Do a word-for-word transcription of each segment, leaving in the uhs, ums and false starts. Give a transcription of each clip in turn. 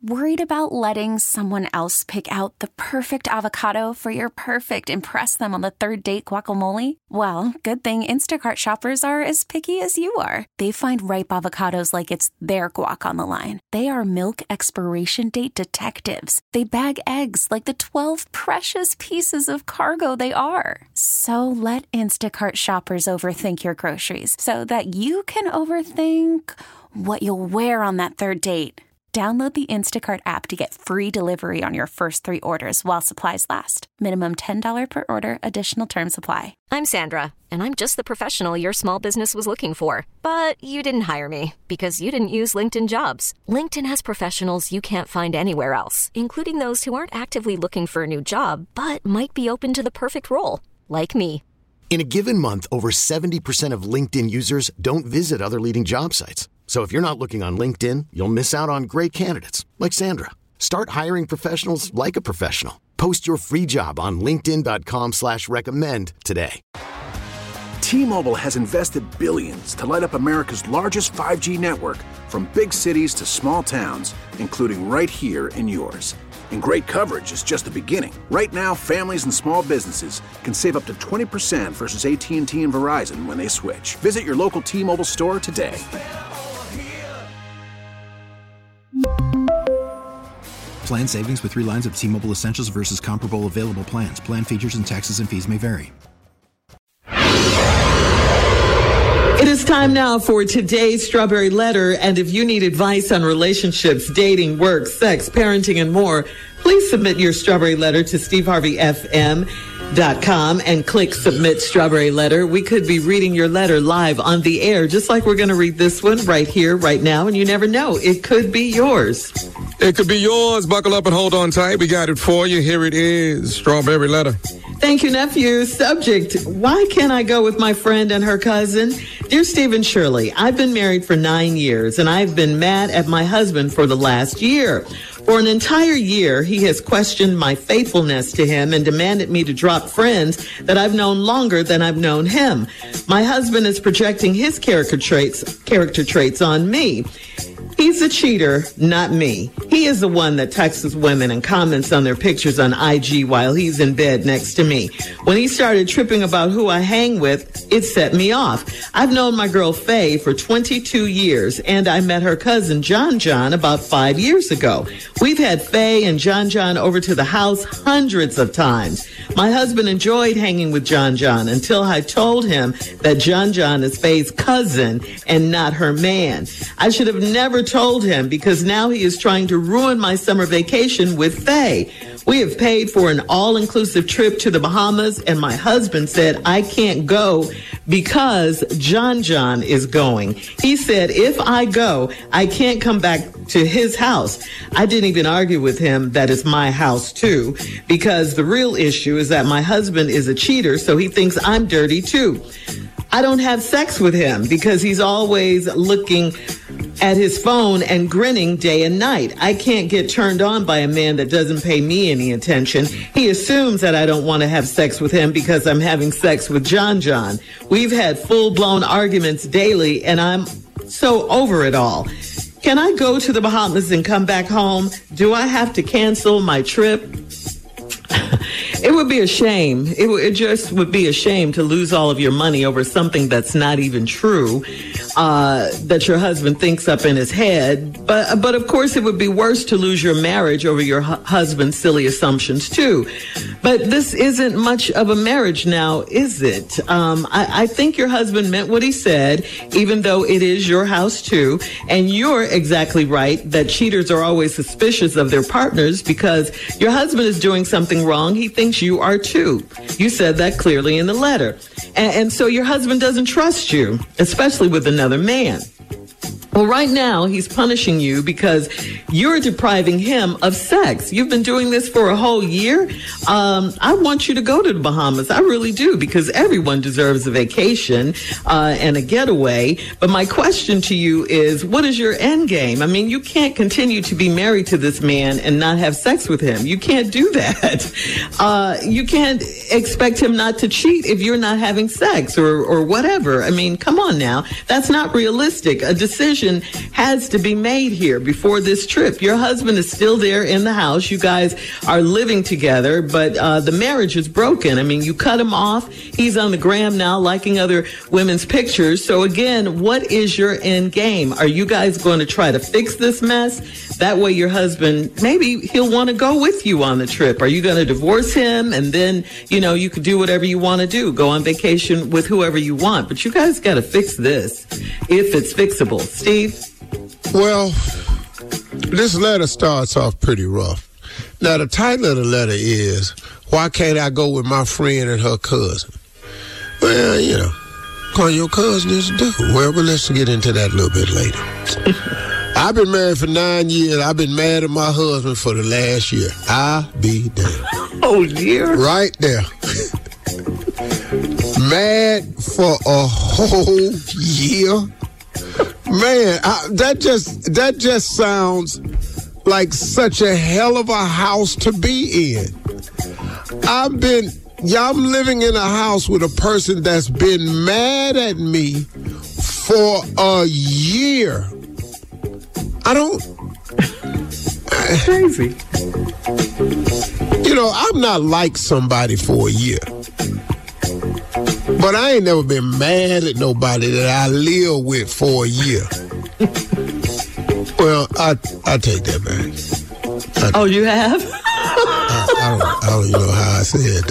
Worried about letting someone else pick out the perfect avocado for your perfect impress them on the third date guacamole? Well, good thing Instacart shoppers are as picky as you are. They find ripe avocados like it's their guac on the line. They are milk expiration date detectives. They bag eggs like the twelve precious pieces of cargo they are. So let Instacart shoppers overthink your groceries so that you can overthink what you'll wear on that third date. Download the Instacart app to get free delivery on your first three orders while supplies last. Minimum ten dollars per order. Additional terms apply. I'm Sandra, and I'm just the professional your small business was looking for. But you didn't hire me because you didn't use LinkedIn Jobs. LinkedIn has professionals you can't find anywhere else, including those who aren't actively looking for a new job, but might be open to the perfect role, like me. In a given month, over seventy percent of LinkedIn users don't visit other leading job sites. So if you're not looking on LinkedIn, you'll miss out on great candidates like Sandra. Start hiring professionals like a professional. Post your free job on linkedin dot com slash recommend today. T-Mobile has invested billions to light up America's largest five G network, from big cities to small towns, including right here in yours. And great coverage is just the beginning. Right now, families and small businesses can save up to twenty percent versus A T and T and Verizon when they switch. Visit your local T-Mobile store today. Plan savings with three lines of T-Mobile Essentials versus comparable available plans. Plan features and taxes and fees may vary. It is time now for today's Strawberry Letter, and if you need advice on relationships, dating, work, sex, parenting, and more, please submit your Strawberry Letter to steve harvey f m dot com and click Submit Strawberry Letter. We could be reading your letter live on the air, just like we're going to read this one right here, right now, and you never know. It could be yours. It could be yours. Buckle up and hold on tight. We got it for you. Here it is. Strawberry Letter. Thank you, nephew. Subject: why can't I go with my friend and her cousin? Dear Steve and Shirley, I've been married for nine years, and I've been mad at my husband for the last year. For an entire year, he has questioned my faithfulness to him and demanded me to drop friends that I've known longer than I've known him. My husband is projecting his character traits, character traits on me. He's a cheater, not me. He is the one that texts women and comments on their pictures on I G while he's in bed next to me. When he started tripping about who I hang with, it set me off. I've known my girl Faye for twenty-two years, and I met her cousin John John about five years ago. We've had Faye and John John over to the house hundreds of times. My husband enjoyed hanging with John John until I told him that John John is Faye's cousin and not her man. I should have never told him, because now he is trying to ruin my summer vacation with Faye. We have paid for an all-inclusive trip to the Bahamas, and my husband said I can't go because John John is going. He said if I go, I can't come back to his house. I didn't even argue with him that it's my house too, because the real issue is that my husband is a cheater, so he thinks I'm dirty too. I don't have sex with him because he's always looking at his phone and grinning day and night. I can't get turned on by a man that doesn't pay me any attention. He assumes that I don't want to have sex with him because I'm having sex with John John. We've had full-blown arguments daily, and I'm so over it all. Can I go to the Bahamas and come back home? Do I have to cancel my trip? It would be a shame. It, w- it just would be a shame to lose all of your money over something that's not even true, uh, that your husband thinks up in his head. But, but of course, it would be worse to lose your marriage over your hu- husband's silly assumptions, too. But this isn't much of a marriage now, is it? Um, I, I think your husband meant what he said, even though it is your house, too. And you're exactly right that cheaters are always suspicious of their partners because your husband is doing something wrong. He thinks you are too. You said that clearly in the letter. And, and so your husband doesn't trust you, especially with another man. Well, right now, he's punishing you because you're depriving him of sex. You've been doing this for a whole year. Um, I want you to go to the Bahamas. I really do, because everyone deserves a vacation uh, and a getaway. But my question to you is, what is your end game? I mean, you can't continue to be married to this man and not have sex with him. You can't do that. Uh, you can't expect him not to cheat if you're not having sex or, or whatever. I mean, come on now. That's not realistic. A decision mention has to be made here before this trip. Your husband is still there in the house. You guys are living together, but uh, the marriage is broken. I mean, you cut him off. He's on the gram now liking other women's pictures. So again, what is your end game? Are you guys going to try to fix this mess? That way your husband, maybe he'll want to go with you on the trip. Are you going to divorce him? And then, you know, you could do whatever you want to do. Go on vacation with whoever you want. But you guys got to fix this if it's fixable. Steve? Well, this letter starts off pretty rough. Now, the title of the letter is, why can't I go with my friend and her cousin? Well, you know, call your cousin is a dude. Well, but let's get into that a little bit later. I've been married for nine years. I've been mad at my husband for the last year. I be damned. Oh, dear. Right there. Mad for a whole year. Man, I, that just that just sounds like such a hell of a house to be in. I've been, yeah, I'm living in a house with a person that's been mad at me for a year. I don't. Crazy. You know, I'm not like somebody for a year. But I ain't never been mad at nobody that I live with for a year. Well, I I take that back. I, oh, you have? I, I, don't, I don't even know how I said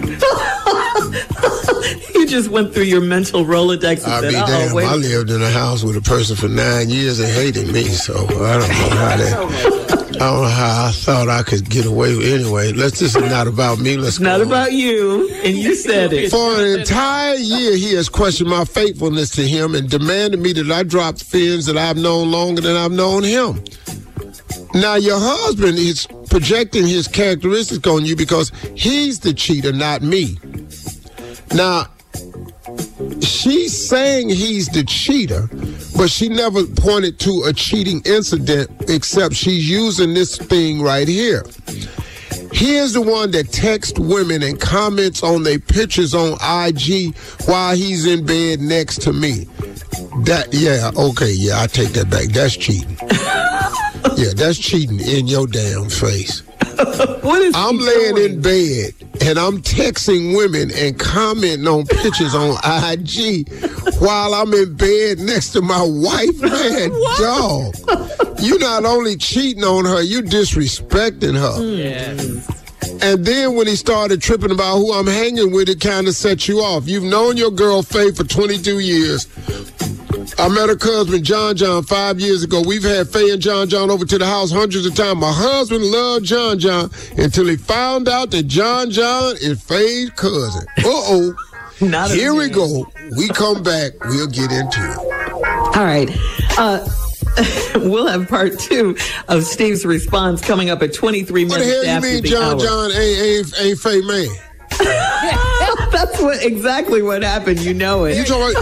that. You just went through your mental Rolodex and I'll said, be oh, damn. wait. I lived in a house with a person for nine years and hated me, so I don't know how that... I don't know how I thought I could get away with it. Anyway, let's, this is not about me. Let's It's not on. about you, and you said it. For an entire year, he has questioned my faithfulness to him and demanded me that I drop friends that I've known longer than I've known him. Now, your husband is projecting his characteristics on you because he's the cheater, not me. Now, she's saying he's the cheater, but she never pointed to a cheating incident except she's using this thing right here. He is the one that texts women and comments on their pictures on I G while he's in bed next to me. That, yeah, okay, yeah, I take that back. That's cheating. Yeah, that's cheating in your damn face. What is I'm laying doing? in bed and I'm texting women and commenting on pictures on I G while I'm in bed next to my wife, man, dog. You not only cheating on her, you disrespecting her. Yes. And then when he started tripping about who I'm hanging with, it kind of set you off. You've known your girl Faye for twenty-two years. I met her cousin John John five years ago. We've had Faye and John John over to the house hundreds of times. My husband loved John John until he found out that John John is Faye's cousin. Uh-oh. Not Here again. we go. We come back. We'll get into it. All right. Uh, we'll have part two of Steve's response coming up at twenty-three What the minutes hell you after mean the John hour. John ain't, ain't, ain't Faye man? That's what exactly what happened. You know it. You talking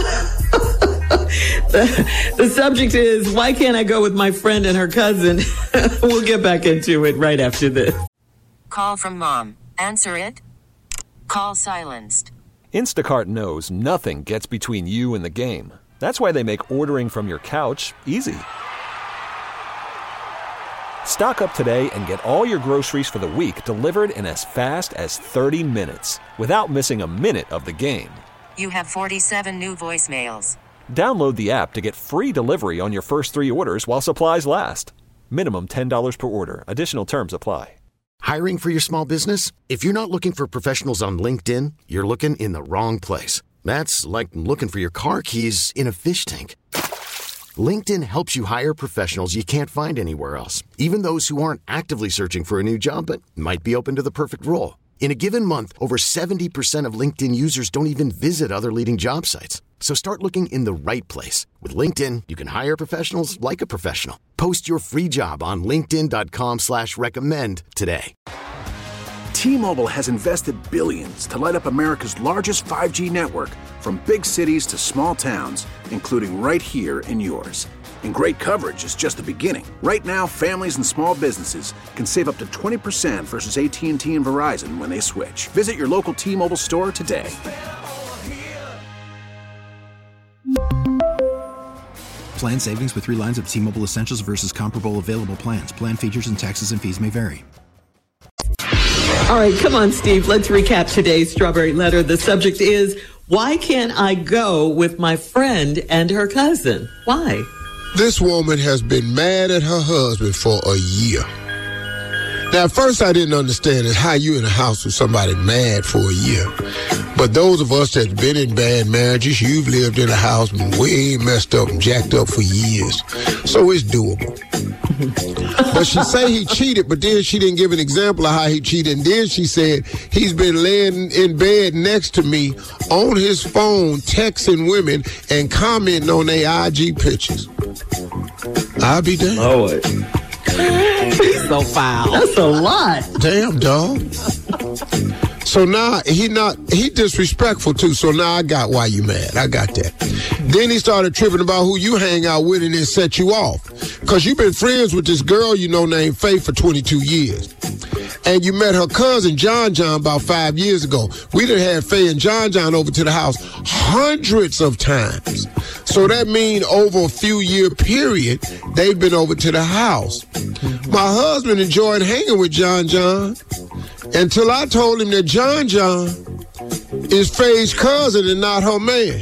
the, the subject is, why can't I go with my friend and her cousin? We'll get back into it right after this. Call from mom. Answer it. Call silenced. Instacart knows nothing gets between you and the game. That's why they make ordering from your couch easy. Stock up today and get all your groceries for the week delivered in as fast as thirty minutes without missing a minute of the game. You have forty-seven new voicemails. Download the app to get free delivery on your first three orders while supplies last. Minimum ten dollars per order. Additional terms apply. Hiring for your small business? If you're not looking for professionals on LinkedIn, you're looking in the wrong place. That's like looking for your car keys in a fish tank. LinkedIn helps you hire professionals you can't find anywhere else, even those who aren't actively searching for a new job but might be open to the perfect role. In a given month, over seventy percent of LinkedIn users don't even visit other leading job sites. So start looking in the right place. With LinkedIn, you can hire professionals like a professional. Post your free job on linkedin.com slash recommend today. T-Mobile has invested billions to light up America's largest five G network, from big cities to small towns, including right here in yours. And great coverage is just the beginning. Right now, families and small businesses can save up to twenty percent versus A T and T and Verizon when they switch. Visit your local T-Mobile store today. Plan savings with three lines of T-Mobile Essentials versus comparable available plans. Plan features and taxes and fees may vary. All right, come on, Steve. Let's recap today's Strawberry Letter. The subject is, why can't I go with my friend and her cousin? Why? This woman has been mad at her husband for a year. Now, at first I didn't understand is how you in a house with somebody mad for a year. But those of us that's been in bad marriages, you've lived in a house way messed up and jacked up for years. So it's doable. But she say he cheated, but then she didn't give an example of how he cheated. And then she said he's been laying in bed next to me on his phone, texting women and commenting on their I G pictures. I'll be damned. Lord. He's so foul. That's a lot. Damn, dog. So now he not he disrespectful too. So now I got why you mad. I got that. Then he started tripping about who you hang out with and then set you off. Cause you've been friends with this girl you know named Faith for twenty-two years. And you met her cousin John John about five years ago. We done had Faye and John John over to the house hundreds of times. So that mean over a few year period, they've been over to the house. My husband enjoyed hanging with John John until I told him that John John is Faye's cousin and not her man.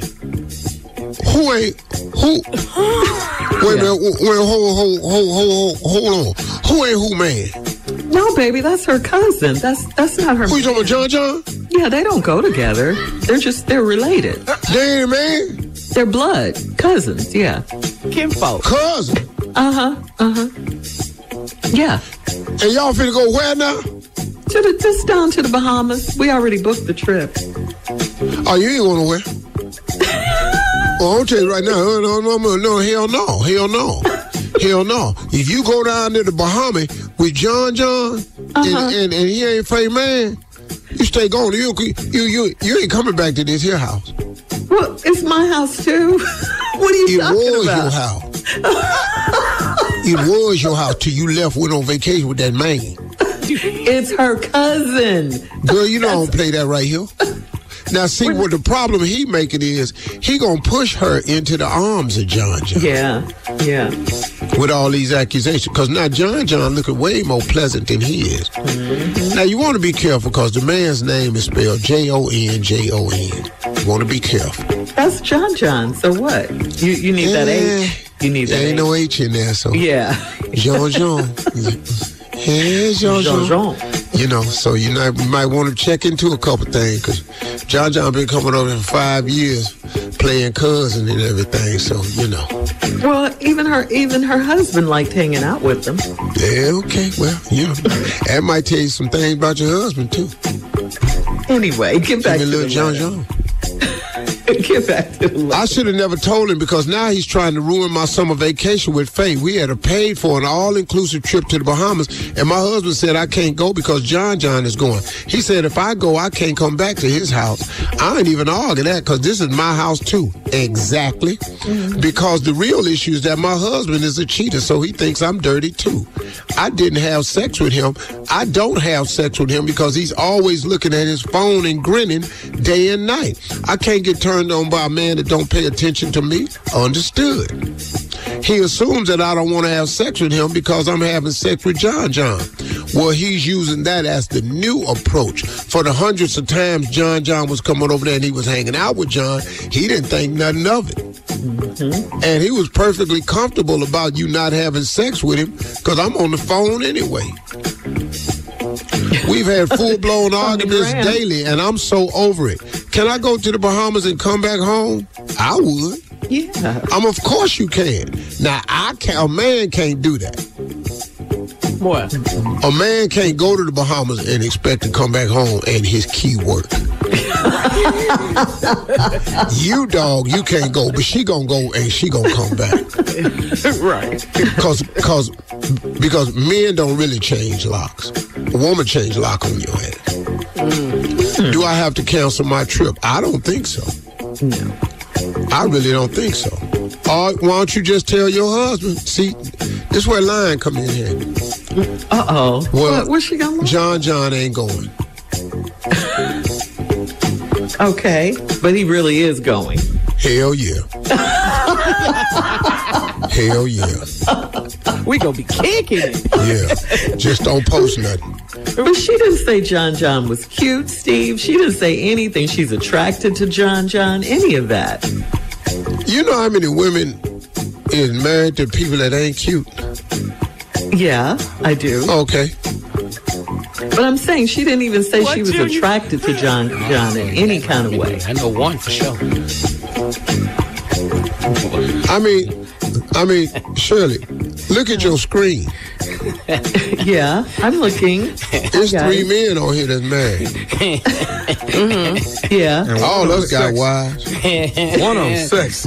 Who ain't, who, wait a minute, wait, hold, hold, hold, hold, hold on. Who ain't who man? No, baby, that's her cousin. That's that's not her. Who you talking about, John John? Yeah, they don't go together. They're just, they're related. They ain't a man? They're blood. Cousins, yeah. Kinfolk. Cousin? Uh-huh, uh-huh. Yeah. And y'all finna go where now? To the, just down to the Bahamas. We already booked the trip. Oh, you ain't going nowhere? Well, I'll tell you right now, no, no, no, no, hell no, hell no. Hell no. If you go down to the Bahamas with John John uh-huh. and, and, and he ain't Faye man, you stay gone. You, you, you, you ain't coming back to this here house. Well, it's my house too. What are you it talking was about? Your house. It was your house till you left, went on vacation with that man. It's her cousin. Girl, you know I don't play that right here. Now, see, what the problem he making is he gonna push her into the arms of John John. Yeah, yeah. With all these accusations. Because now John John looking way more pleasant than he is. Mm-hmm. Now, you want to be careful because the man's name is spelled J O N J O N. You want to be careful. That's John John. So what? You you need yeah, that H? You need that There ain't H. no H in there, so. Yeah. Jean Jean. Hey, Jean Jean. You know, so you, know, you might want to check into a couple things because John John been coming over for five years playing cousin and everything, so, you know. Well, even her even her husband liked hanging out with them. Yeah, okay. Well, you know, that might tell you some things about your husband, too. Anyway, get back to little the John John. Get back to the letter. I should have never told him because now he's trying to ruin my summer vacation with Faye. We had a paid for an all-inclusive trip to the Bahamas, and my husband said I can't go because John John is going. He said if I go, I can't come back to his house. I ain't even argue that because this is my house too. Exactly. Mm-hmm. Because the real issue is that my husband is a cheater, so he thinks I'm dirty too. I didn't have sex with him. I don't have sex with him because he's always looking at his phone and grinning day and night. I can't get turned on by a man that don't pay attention to me. Understood. He assumes that I don't want to have sex with him because I'm having sex with John John. Well, he's using that as the new approach. For the hundreds of times John John was coming over there and he was hanging out with John, he didn't think nothing of it. Mm-hmm. And he was perfectly comfortable about you not having sex with him because I'm on the phone anyway. We've had full-blown arguments daily, and I'm so over it. Can I go to the Bahamas and come back home? I would. Yeah. Um, of course you can. Now, I can a man can't do that. What? A man can't go to the Bahamas and expect to come back home and his key work. You, dog, you can't go, but she gonna go and she gonna come back. Right. Cause, cause, because men don't really change locks. A woman change lock on your head. Mm. Do I have to cancel my trip? I don't think so. No. I really don't think so. Or why don't you just tell your husband? See, this is where line come in here. Uh-oh. Well, what, where's she going? John John ain't going. Okay, but he really is going. Hell yeah. Hell yeah. We gonna be kicking it. Yeah. Just don't post nothing. But she didn't say John John was cute, Steve. She didn't say anything. She's attracted to John John, any of that. You know how many women is married to people that ain't cute? Yeah, I do. Okay. But I'm saying she didn't even say what she was attracted you? to John John in any kind of way. I know one for sure. I mean, I mean, Shirley, look at your screen. Yeah, I'm looking. There's three men on here that's married. Mm-hmm. Yeah. And all us got wives. One of them sexy.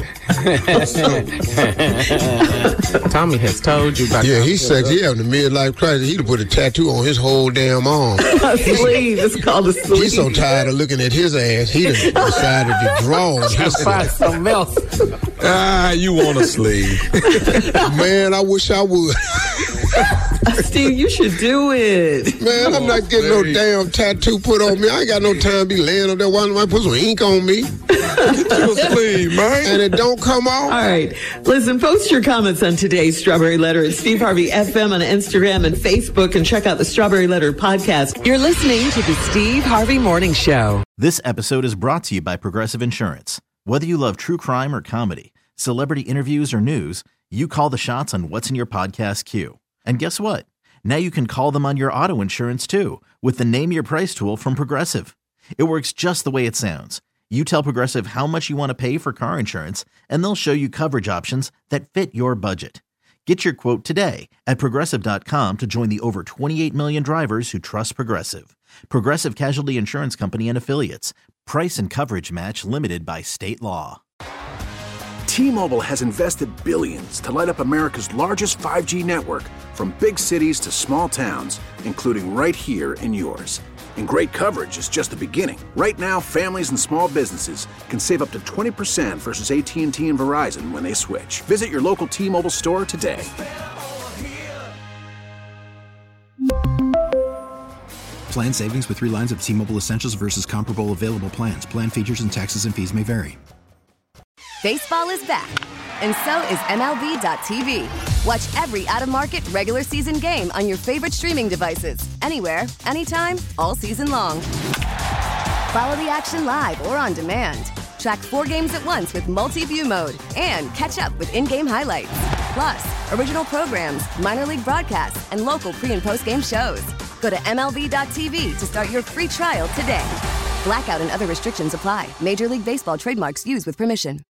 Tommy has told you about Yeah, he's sexy. He having a midlife crisis. He'd have put a tattoo on his whole damn arm. A sleeve. It's called a sleeve. He's so tired of looking at his ass, he done decided to draw on his find something else. Ah, you want a sleeve. Man, I wish I would. Steve, you should do it. Man, I'm not getting no damn tattoo put on me. I ain't got no time to be laying up there. Why don't I put some ink on me? Get you a sleeve, man. And it don't come off. All right. Listen, post your comments on today's Strawberry Letter at Steve Harvey F M on Instagram and Facebook, and check out the Strawberry Letter podcast. You're listening to the Steve Harvey Morning Show. This episode is brought to you by Progressive Insurance. Whether you love true crime or comedy, celebrity interviews or news, you call the shots on what's in your podcast queue. And guess what? Now you can call them on your auto insurance too with the Name Your Price tool from Progressive. It works just the way it sounds. You tell Progressive how much you want to pay for car insurance, and they'll show you coverage options that fit your budget. Get your quote today at Progressive dot com to join the over twenty-eight million drivers who trust Progressive. Progressive Casualty Insurance Company and Affiliates. Price and coverage match limited by state law. T-Mobile has invested billions to light up America's largest five G network, from big cities to small towns, including right here in yours. And great coverage is just the beginning. Right now, families and small businesses can save up to twenty percent versus A T and T and Verizon when they switch. Visit your local T-Mobile store today. Plan savings with three lines of T-Mobile Essentials versus comparable available plans. Plan features and taxes and fees may vary. Baseball is back, and so is M L B dot T V. Watch every out-of-market regular season game on your favorite streaming devices, anywhere, anytime, all season long. Follow the action live or on demand. Track four games at once with multi-view mode and catch up with in-game highlights. Plus, original programs, minor league broadcasts, and local pre- and post-game shows. Go to M L B dot T V to start your free trial today. Blackout and other restrictions apply. Major League Baseball trademarks used with permission.